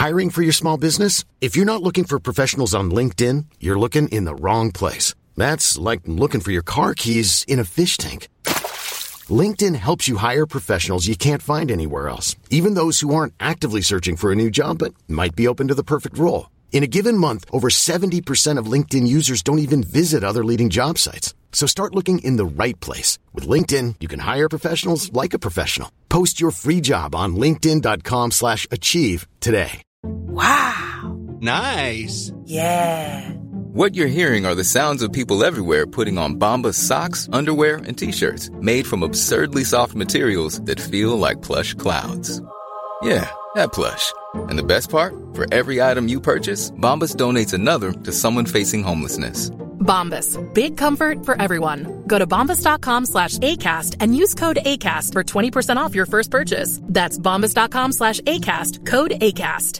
Hiring for your small business? If you're not looking for professionals on LinkedIn, you're looking in the wrong place. That's like looking for your car keys in a fish tank. LinkedIn helps you hire professionals you can't find anywhere else, even those who aren't actively searching for a new job but might be open to the perfect role. In a given month, over 70% of LinkedIn users don't even visit other leading job sites. So start looking in the right place. With LinkedIn, you can hire professionals like a professional. Post your free job on linkedin.com/achieve today. Wow. Nice. Yeah. What you're hearing are the sounds of people everywhere putting on Bombas socks, underwear, and T-shirts made from absurdly soft materials that feel like plush clouds. Yeah, that plush. And the best part? For every item you purchase, Bombas donates another to someone facing homelessness. Bombas. Big comfort for everyone. Go to bombas.com/ACAST and use code ACAST for 20% off your first purchase. That's bombas.com/ACAST. Code ACAST.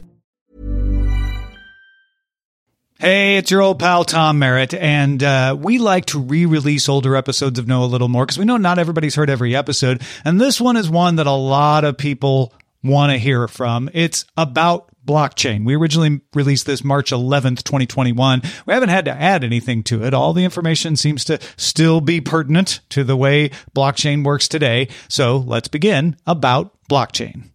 Hey, it's your old pal, Tom Merritt, and we like to re-release older episodes of Know a Little More because we know not everybody's heard every episode, and this one is one that a lot of people want to hear from. It's about blockchain. We originally released this March 11th, 2021. We haven't had to add anything to it. All the information seems to still be pertinent to the way blockchain works today. So let's begin about blockchain.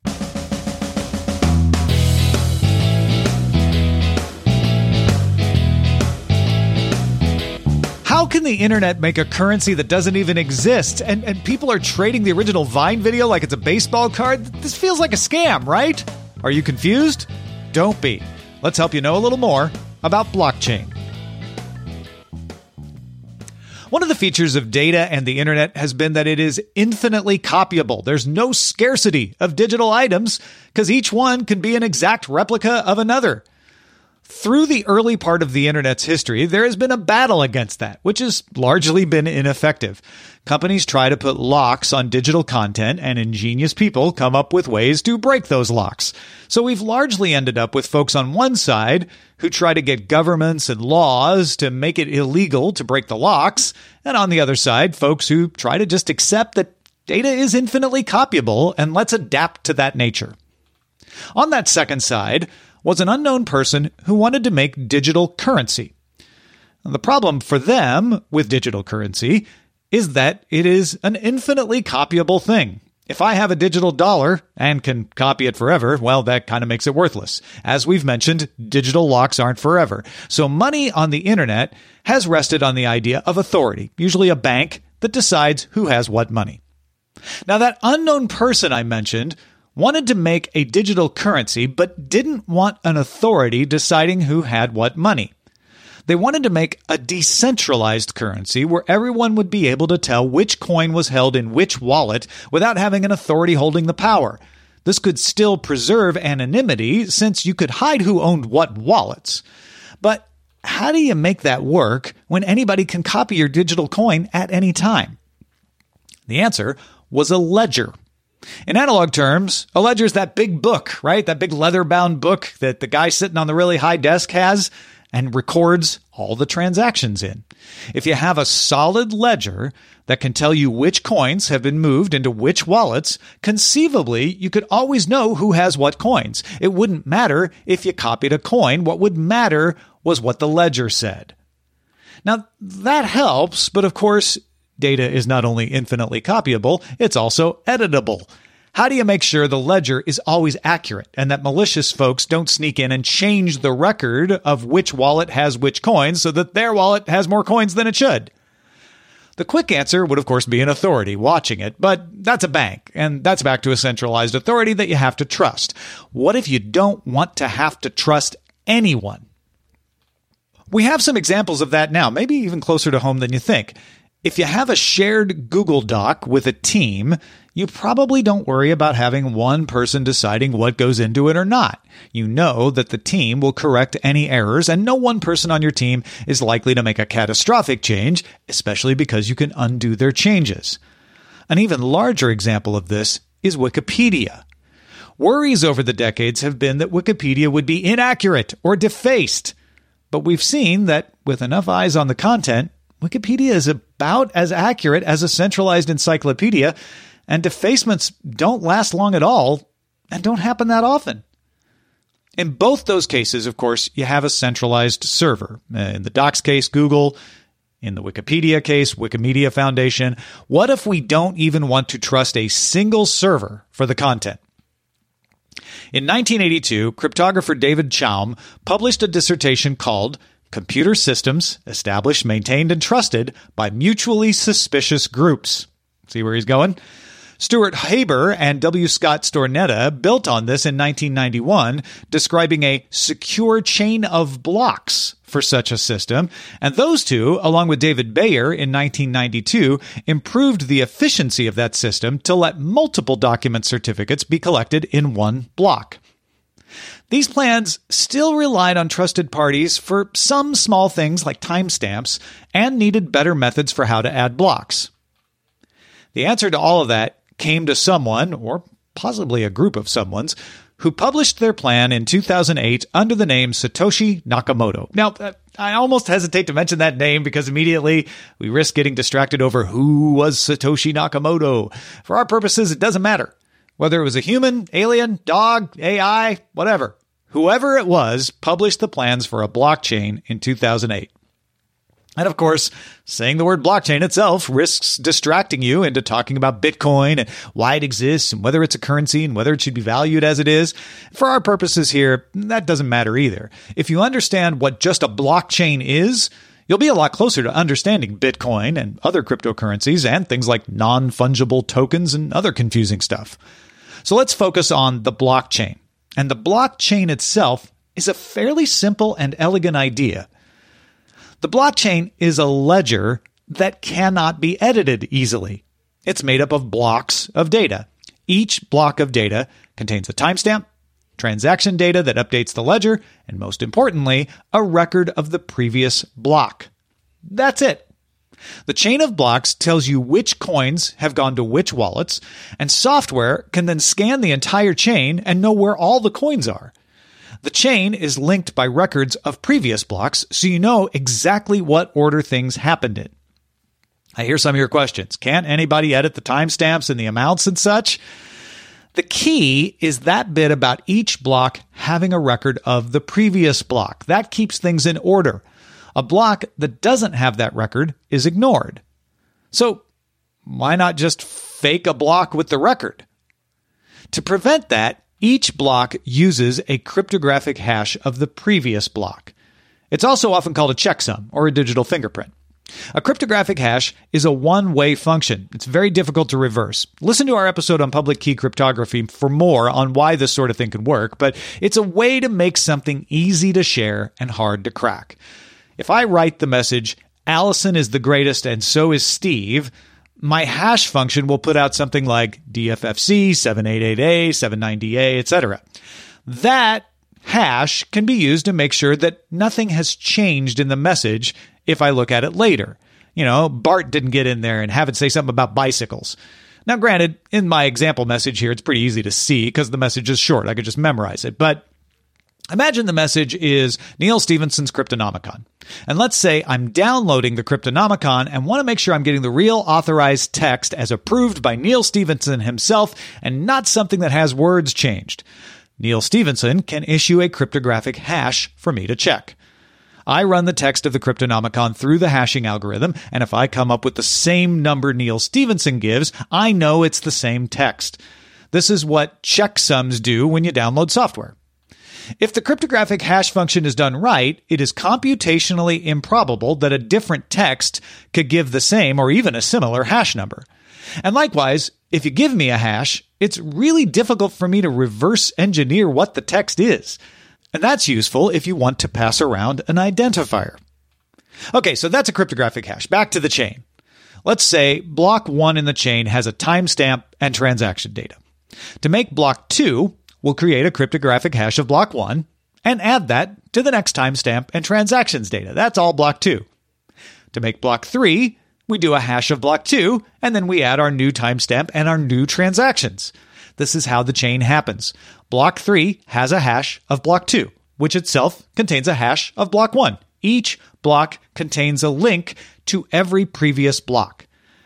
How can the internet make a currency that doesn't even exist? And people are trading the original Vine video like it's a baseball card? This feels like a scam, right? Are you confused? Don't be. Let's help you know a little more about blockchain. One of the features of data and the internet has been that it is infinitely copyable. There's no scarcity of digital items because each one can be an exact replica of another. Through the early part of the internet's history, there has been a battle against that, which has largely been ineffective. Companies try to put locks on digital content, and ingenious people come up with ways to break those locks. So we've largely ended up with folks on one side who try to get governments and laws to make it illegal to break the locks, and on the other side, folks who try to just accept that data is infinitely copyable and let's adapt to that nature. On that second side was an unknown person who wanted to make digital currency. The problem for them with digital currency is that it is an infinitely copyable thing. If I have a digital dollar and can copy it forever, well, that kind of makes it worthless. As we've mentioned, digital locks aren't forever. So money on the internet has rested on the idea of authority, usually a bank that decides who has what money. Now, that unknown person I mentioned wanted to make a digital currency, but didn't want an authority deciding who had what money. They wanted to make a decentralized currency where everyone would be able to tell which coin was held in which wallet without having an authority holding the power. This could still preserve anonymity since you could hide who owned what wallets. But how do you make that work when anybody can copy your digital coin at any time? The answer was a ledger. In analog terms, a ledger is that big book, right? That big leather-bound book that the guy sitting on the really high desk has and records all the transactions in. If you have a solid ledger that can tell you which coins have been moved into which wallets, conceivably, you could always know who has what coins. It wouldn't matter if you copied a coin. What would matter was what the ledger said. Now, that helps, but of course, data is not only infinitely copyable, it's also editable. How do you make sure the ledger is always accurate and that malicious folks don't sneak in and change the record of which wallet has which coins so that their wallet has more coins than it should? The quick answer would, of course, be an authority watching it, but that's a bank, and that's back to a centralized authority that you have to trust. What if you don't want to have to trust anyone? We have some examples of that now, maybe even closer to home than you think. If you have a shared Google Doc with a team, you probably don't worry about having one person deciding what goes into it or not. You know that the team will correct any errors, and no one person on your team is likely to make a catastrophic change, especially because you can undo their changes. An even larger example of this is Wikipedia. Worries over the decades have been that Wikipedia would be inaccurate or defaced. But we've seen that with enough eyes on the content, Wikipedia is about as accurate as a centralized encyclopedia, and defacements don't last long at all and don't happen that often. In both those cases, of course, you have a centralized server. In the Docs case, Google. In the Wikipedia case, Wikimedia Foundation. What if we don't even want to trust a single server for the content? In 1982, cryptographer David Chaum published a dissertation called Computer Systems Established, Maintained, and Trusted by Mutually Suspicious Groups. See where he's going? Stuart Haber and W. Scott Stornetta built on this in 1991, describing a secure chain of blocks for such a system. And those two, along with David Bayer in 1992, improved the efficiency of that system to let multiple document certificates be collected in one block. These plans still relied on trusted parties for some small things like timestamps and needed better methods for how to add blocks. The answer to all of that came to someone, or possibly a group of someones, who published their plan in 2008 under the name Satoshi Nakamoto. Now, I almost hesitate to mention that name because immediately we risk getting distracted over who was Satoshi Nakamoto. For our purposes, it doesn't matter. Whether it was a human, alien, dog, AI, whatever. Whoever it was published the plans for a blockchain in 2008. And of course, saying the word blockchain itself risks distracting you into talking about Bitcoin and why it exists and whether it's a currency and whether it should be valued as it is. For our purposes here, that doesn't matter either. If you understand what just a blockchain is, you'll be a lot closer to understanding Bitcoin and other cryptocurrencies and things like non-fungible tokens and other confusing stuff. So let's focus on the blockchain. And the blockchain itself is a fairly simple and elegant idea. The blockchain is a ledger that cannot be edited easily. It's made up of blocks of data. Each block of data contains a timestamp, transaction data that updates the ledger, and most importantly, a record of the previous block. That's it. The chain of blocks tells you which coins have gone to which wallets, and software can then scan the entire chain and know where all the coins are. The chain is linked by records of previous blocks, so you know exactly what order things happened in. I hear some of your questions. Can't anybody edit the timestamps and the amounts and such? The key is that bit about each block having a record of the previous block. That keeps things in order. A block that doesn't have that record is ignored. So why not just fake a block with the record? To prevent that, each block uses a cryptographic hash of the previous block. It's also often called a checksum or a digital fingerprint. A cryptographic hash is a one-way function. It's very difficult to reverse. Listen to our episode on public key cryptography for more on why this sort of thing can work, but it's a way to make something easy to share and hard to crack. If I write the message, Allison is the greatest and so is Steve, my hash function will put out something like DFFC, 788A, 79DA, etc. That hash can be used to make sure that nothing has changed in the message if I look at it later. You know, Bart didn't get in there and have it say something about bicycles. Now, granted, in my example message here, it's pretty easy to see because the message is short. I could just memorize it. But imagine the message is Neal Stephenson's Cryptonomicon. And let's say I'm downloading the Cryptonomicon and want to make sure I'm getting the real authorized text as approved by Neal Stephenson himself and not something that has words changed. Neal Stephenson can issue a cryptographic hash for me to check. I run the text of the Cryptonomicon through the hashing algorithm, and if I come up with the same number Neal Stephenson gives, I know it's the same text. This is what checksums do when you download software. If the cryptographic hash function is done right, it is computationally improbable that a different text could give the same or even a similar hash number. And likewise, if you give me a hash, it's really difficult for me to reverse engineer what the text is. And that's useful if you want to pass around an identifier. Okay, so that's a cryptographic hash. Back to the chain. Let's say block 1 in the chain has a timestamp and transaction data. To make block 2, we'll create a cryptographic hash of block 1 and add that to the next timestamp and transactions data. That's all block 2. To make block 3, we do a hash of block 2, and then we add our new timestamp and our new transactions. This is how the chain happens. Block 3 has a hash of block 2, which itself contains a hash of block 1. Each block contains a link to every previous block.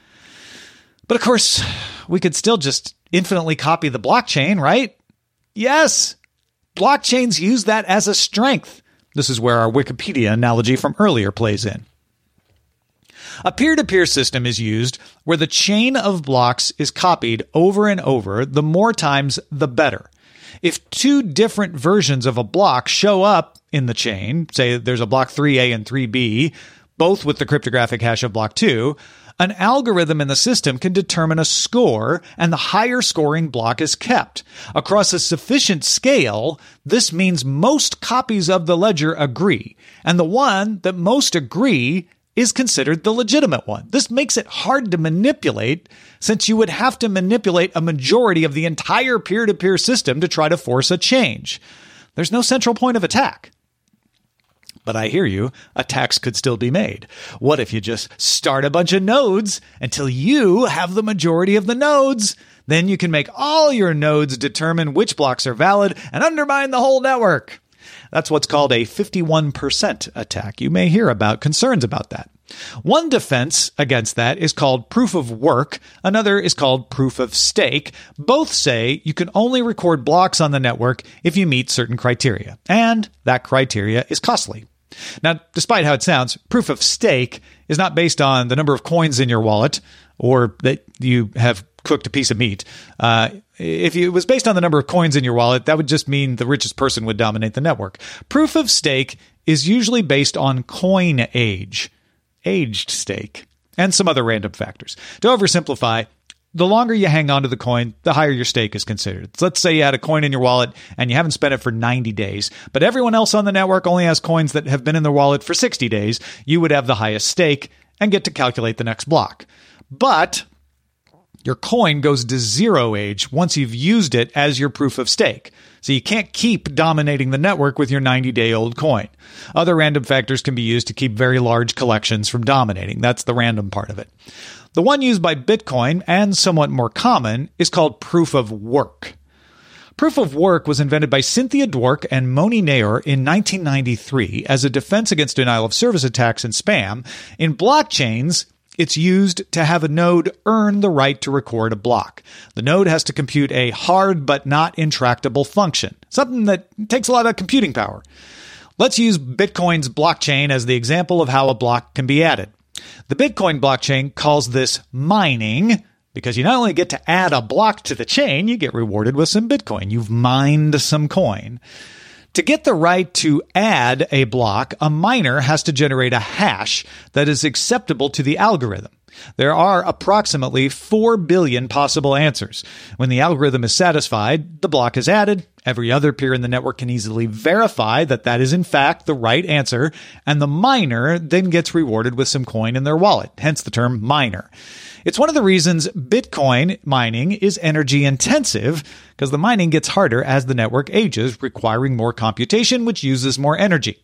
But of course, we could still just infinitely copy the blockchain, right? Yes, blockchains use that as a strength. This is where our Wikipedia analogy from earlier plays in. A peer-to-peer system is used where the chain of blocks is copied over and over. The more times, the better. If two different versions of a block show up in the chain, say there's a block 3A and 3B, both with the cryptographic hash of block 2, an algorithm in the system can determine a score, and the higher scoring block is kept. Across a sufficient scale, this means most copies of the ledger agree, and the one that most agree is considered the legitimate one. This makes it hard to manipulate, since you would have to manipulate a majority of the entire peer-to-peer system to try to force a change. There's no central point of attack. But I hear you, attacks could still be made. What if you just start a bunch of nodes until you have the majority of the nodes? Then you can make all your nodes determine which blocks are valid and undermine the whole network. That's what's called a 51% attack. You may hear about concerns about that. One defense against that is called proof of work. Another is called proof of stake. Both say you can only record blocks on the network if you meet certain criteria, and that criteria is costly. Now, despite how it sounds, proof of stake is not based on the number of coins in your wallet or that you have cooked a piece of meat. If it was based on the number of coins in your wallet, that would just mean the richest person would dominate the network. Proof of stake is usually based on coin age, aged stake, and some other random factors. To oversimplify, the longer you hang on to the coin, the higher your stake is considered. So let's say you had a coin in your wallet and you haven't spent it for 90 days, but everyone else on the network only has coins that have been in their wallet for 60 days. You would have the highest stake and get to calculate the next block. But your coin goes to zero age once you've used it as your proof of stake. So you can't keep dominating the network with your 90-day-old coin. Other random factors can be used to keep very large collections from dominating. That's the random part of it. The one used by Bitcoin, and somewhat more common, is called proof of work. Proof of work was invented by Cynthia Dwork and Moni Nair in 1993 as a defense against denial of service attacks and spam. In blockchains, it's used to have a node earn the right to record a block. The node has to compute a hard but not intractable function, something that takes a lot of computing power. Let's use Bitcoin's blockchain as the example of how a block can be added. The Bitcoin blockchain calls this mining because you not only get to add a block to the chain, you get rewarded with some Bitcoin. You've mined some coin. To get the right to add a block, a miner has to generate a hash that is acceptable to the algorithm. There are approximately 4 billion possible answers. When the algorithm is satisfied, the block is added. Every other peer in the network can easily verify that that is in fact the right answer, and the miner then gets rewarded with some coin in their wallet, hence the term miner. It's one of the reasons Bitcoin mining is energy intensive, because the mining gets harder as the network ages, requiring more computation, which uses more energy.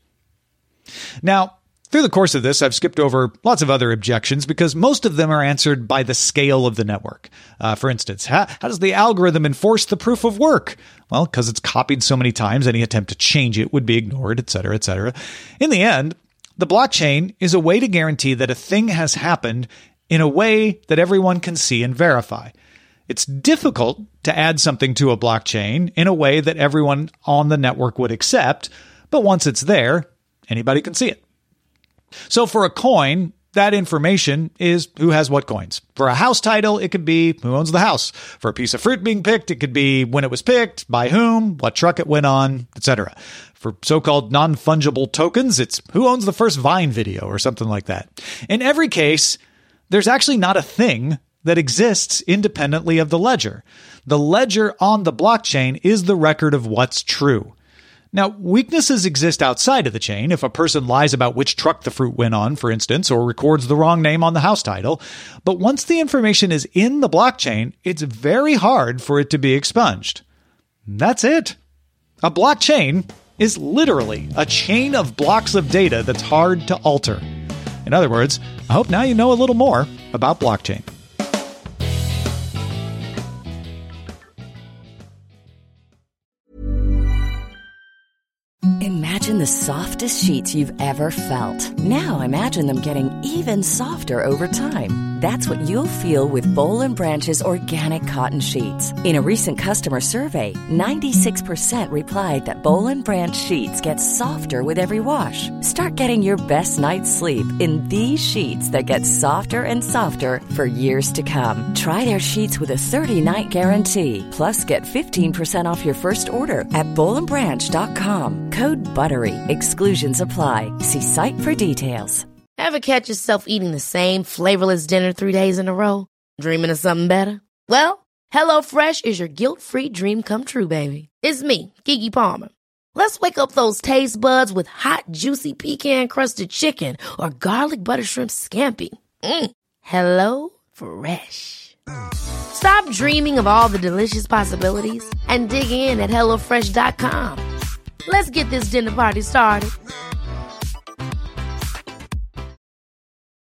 Now, through the course of this, I've skipped over lots of other objections because most of them are answered by the scale of the network. For instance, how does the algorithm enforce the proof of work? Well, because it's copied so many times, any attempt to change it would be ignored, etc., etc. In the end, the blockchain is a way to guarantee that a thing has happened in a way that everyone can see and verify. It's difficult to add something to a blockchain in a way that everyone on the network would accept, but once it's there, anybody can see it. So for a coin, that information is who has what coins. For a house title, it could be who owns the house. For a piece of fruit being picked, it could be when it was picked, by whom, what truck it went on, etc. For so-called non-fungible tokens, it's who owns the first Vine video or something like that. In every case, there's actually not a thing that exists independently of the ledger. The ledger on the blockchain is the record of what's true. Now, weaknesses exist outside of the chain. If a person lies about which truck the fruit went on, for instance, or records the wrong name on the house title. But once the information is in the blockchain, it's very hard for it to be expunged. That's it. A blockchain is literally a chain of blocks of data that's hard to alter. In other words, I hope now you know a little more about blockchain. Imagine the softest sheets you've ever felt. Now imagine them getting even softer over time. That's what you'll feel with Boll & Branch's organic cotton sheets. In a recent customer survey, 96% replied that Boll & Branch sheets get softer with every wash. Start getting your best night's sleep in these sheets that get softer and softer for years to come. Try their sheets with a 30-night guarantee. Plus, get 15% off your first order at bollandbranch.com. Code BUTTERY. Exclusions apply. See site for details. Ever catch yourself eating the same flavorless dinner 3 days in a row? Dreaming of something better? Well, HelloFresh is your guilt-free dream come true, baby. It's me, Keke Palmer. Let's wake up those taste buds with hot, juicy pecan-crusted chicken or garlic butter shrimp scampi. Hello Fresh. Stop dreaming of all the delicious possibilities and dig in at HelloFresh.com. Let's get this dinner party started.